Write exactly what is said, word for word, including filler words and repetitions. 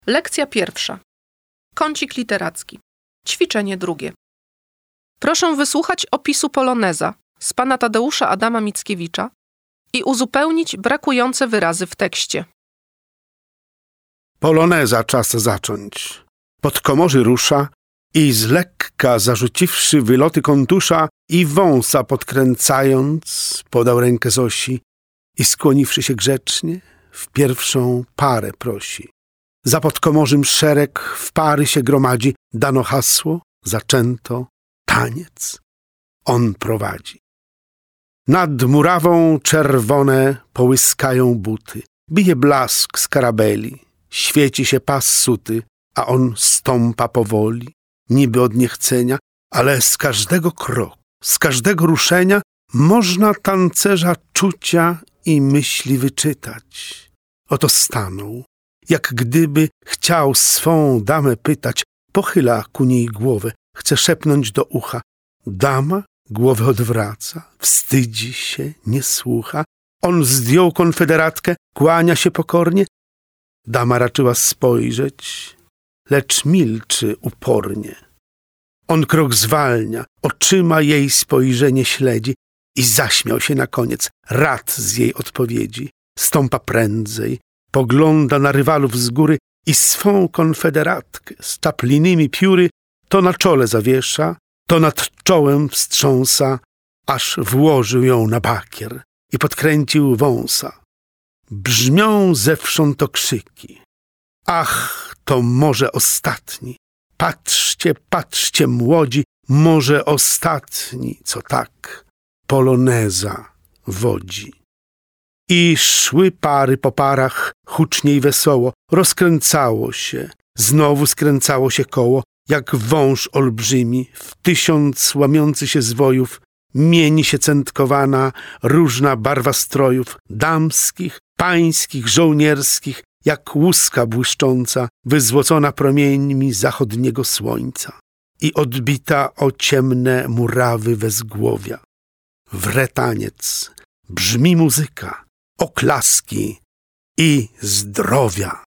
Lekcja pierwsza. Kącik literacki. Ćwiczenie drugie. Proszę wysłuchać opisu poloneza z pana Tadeusza Adama Mickiewicza i uzupełnić brakujące wyrazy w tekście. Poloneza czas zacząć. Podkomorzy rusza i z lekka zarzuciwszy wyloty kontusza i wąsa podkręcając, podał rękę Zosi i skłoniwszy się grzecznie, w pierwszą parę prosi. Za podkomorzym szereg w pary się gromadzi, dano hasło, zaczęto, taniec. On prowadzi. Nad murawą czerwone połyskają buty, bije blask skarabeli, świeci się pas suty, a on stąpa powoli, niby od niechcenia, ale z każdego kroku, z każdego ruszenia można tancerza czucia i myśli wyczytać. Oto stanął, jak gdyby chciał swą damę pytać, pochyla ku niej głowę, chce szepnąć do ucha. Dama głowę odwraca, wstydzi się, nie słucha. On zdjął konfederatkę, kłania się pokornie. Dama raczyła spojrzeć, lecz milczy upornie. On krok zwalnia, oczyma jej spojrzenie śledzi i zaśmiał się na koniec, rad z jej odpowiedzi. Stąpa prędzej, pogląda na rywalów z góry i swą konfederatkę z czaplinnymi pióry to na czole zawiesza, to nad czołem wstrząsa, aż włożył ją na bakier i podkręcił wąsa. Brzmią zewsząd okrzyki. Ach, to może ostatni. Patrzcie, patrzcie, młodzi, może ostatni, co tak poloneza wodzi. I szły pary po parach, hucznie i wesoło, rozkręcało się, znowu skręcało się koło, jak wąż olbrzymi, w tysiąc łamiący się zwojów, mieni się centkowana, różna barwa strojów, damskich, pańskich, żołnierskich, jak łuska błyszcząca, wyzłocona promieńmi zachodniego słońca i odbita o ciemne murawy wezgłowia. Wre taniec, brzmi muzyka, oklaski i zdrowia.